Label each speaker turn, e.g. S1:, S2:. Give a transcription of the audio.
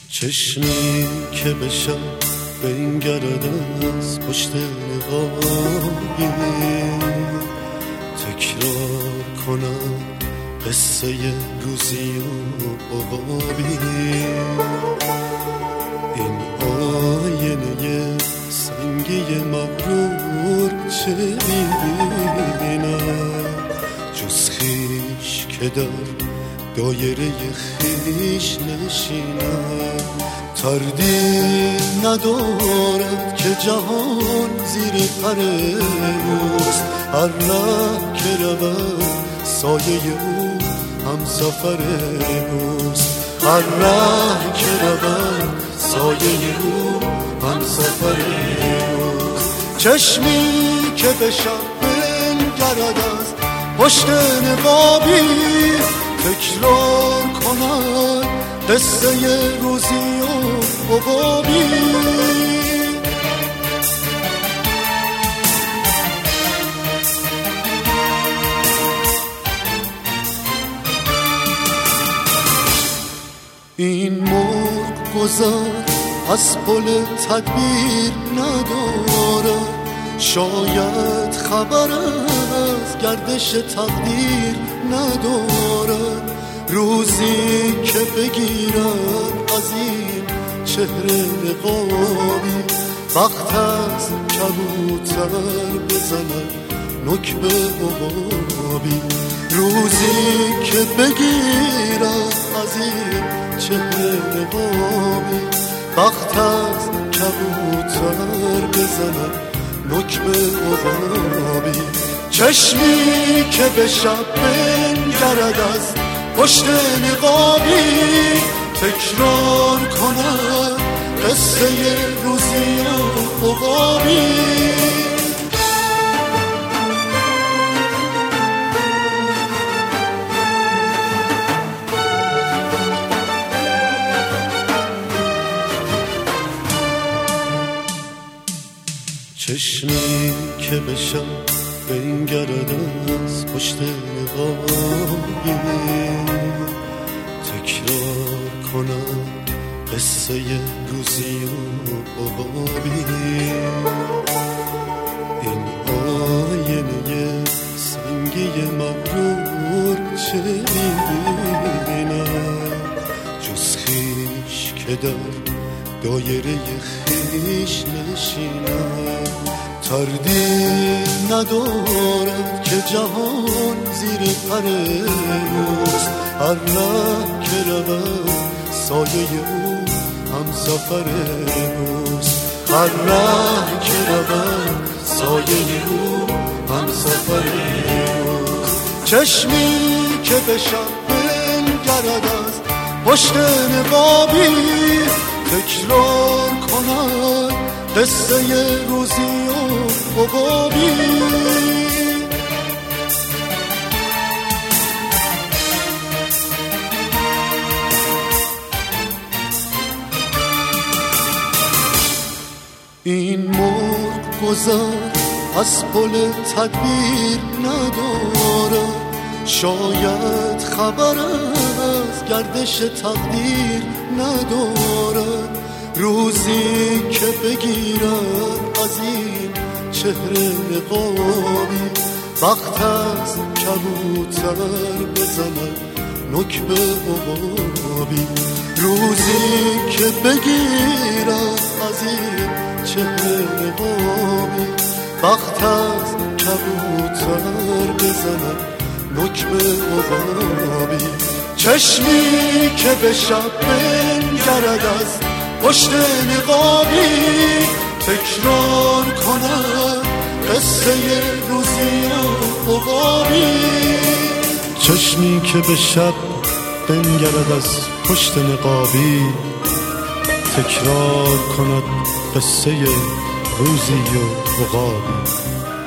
S1: چشمی که بشم بنگرد از پشت نقابی، تکرار کنم قصه روزی و عقابی. این آینه سنگی مغرور چه میبینم جز خویش که در دایره خویش نشینم. تردید ندارد که جهان زیر پر اوست، هر ره که رود سایه او همسفر اوست، هر ره که رود سایه او همسفر اوست. چشمی که به شب بنگرد از پشت نقابی، تکرار کنند قصه روزی و عقابی. این مرغ گذر از پل تدبیر ندارد، شاید خبر از گردش تقدیر ندارد. روزی که بگیرد از این چهره نقابی، وقت از کبوتر بزند نکبه عقابی. روزی که بگیرد از این چهره نقابی، وقت از کبوتر بزند نکبه عقابی. چشمی که به شب بنگرد از پشت نقابی، تکرار کند قصه روزی و عقابی. چشمی که به شب بنگرد از پشت نقابی، تکرار کنم قصه روزی و عقابی. این آینه سنگی مغرور چه میبینم جز خویش که در دایره خویش نشینم. تردید ندارد که جهان زیر پر اوست، هر ره که رود سایه او همسفر اوست، هر ره که رود سایه او همسفر اوست. چشمی که به شب بنگرد از پشت نقابی، تکرار کند قصه روزی و عقابی. این مرغ گذر از پل تدبیر ندارد، شاید خبر از گردش تقدیر ندارد. روزی که بگیرد از این چهره نقابی، وقت از کبوتر بزند نکبه عقابی. روزی که بگیرد از این چهره نقابی، وقت از کبوتر بزند نکبه عقابی. چشمی که به شب بنگرد از پشت نقابی، تکرار کند قصه روزی و عقابی. چشمی که به شب بنگرد از پشت نقابی، تکرار کند قصه روزی و عقابی.